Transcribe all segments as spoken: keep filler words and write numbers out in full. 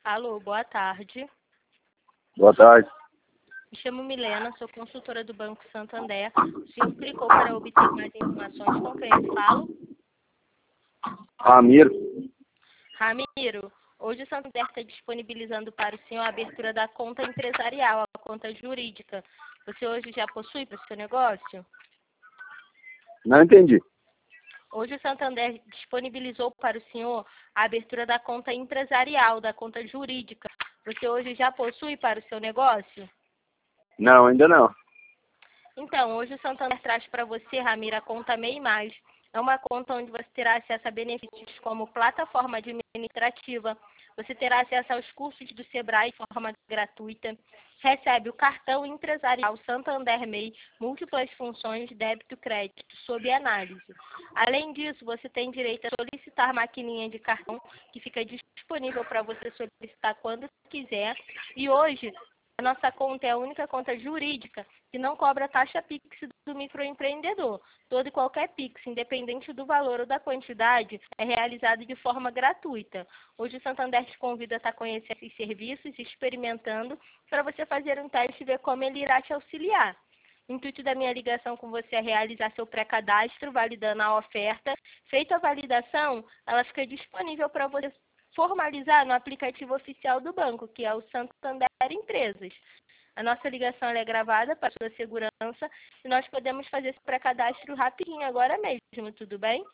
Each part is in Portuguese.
Alô, boa tarde. Boa tarde. Me chamo Milena, sou consultora do Banco Santander. O senhor clicou para obter mais informações, com quem eu falo? Ramiro. Ramiro, hoje o Santander está disponibilizando para o senhor a abertura da conta empresarial, a conta jurídica. Você hoje já possui para o seu negócio? Não entendi. Hoje o Santander disponibilizou para o senhor a abertura da conta empresarial, da conta jurídica. Você hoje já possui para o seu negócio? Não, ainda não. Então, hoje o Santander traz para você, Ramiro, a conta MEI Mais. É uma conta onde você terá acesso a benefícios como plataforma administrativa, você terá acesso aos cursos do Sebrae de forma gratuita, recebe o cartão empresarial Santander MEI, múltiplas funções, débito e crédito, sob análise. Além disso, você tem direito a solicitar maquininha de cartão, que fica disponível para você solicitar quando quiser. E hoje, a nossa conta é a única conta jurídica que não cobra taxa Pix do microempreendedor. Todo e qualquer Pix, independente do valor ou da quantidade, é realizado de forma gratuita. Hoje o Santander te convida a estar conhecendo esses serviços, experimentando, para você fazer um teste e ver como ele irá te auxiliar. O intuito da minha ligação com você é realizar seu pré-cadastro, validando a oferta. Feita a validação, ela fica disponível para você formalizar no aplicativo oficial do banco, que é o Santander Empresas. A nossa ligação é gravada para sua segurança e nós podemos fazer esse pré-cadastro rapidinho agora mesmo, tudo bem?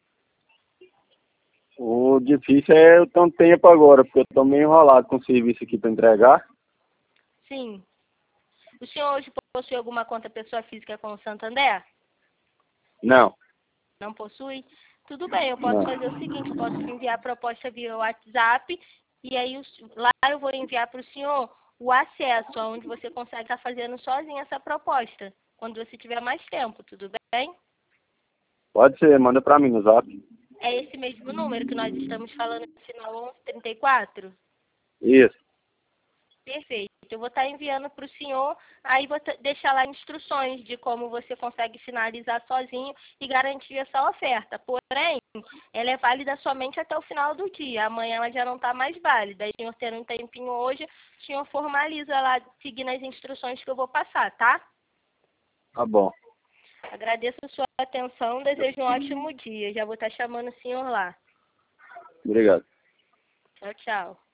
O difícil é eu ter tempo agora, porque eu estou meio enrolado com o serviço aqui para entregar. Sim. O senhor hoje possui alguma conta pessoa física com o Santander? Não. Não possui? Tudo bem, eu posso Não. fazer o seguinte, posso enviar a proposta via WhatsApp e aí lá eu vou enviar para o senhor o acesso, onde você consegue estar fazendo sozinho essa proposta, quando você tiver mais tempo, tudo bem? Pode ser, manda para mim no zap. É esse mesmo número que nós estamos falando no final onze trinta e quatro? Isso. Perfeito. Eu vou estar enviando para o senhor, aí vou deixar lá instruções de como você consegue finalizar sozinho e garantir essa oferta. Porém, ela é válida somente até o final do dia. Amanhã ela já não está mais válida. Aí o senhor tendo um tempinho hoje, o senhor formaliza lá, seguindo as instruções que eu vou passar, tá? Tá bom. Agradeço a sua atenção, desejo um ótimo dia. Já vou estar chamando o senhor lá. Obrigado. Tchau, tchau.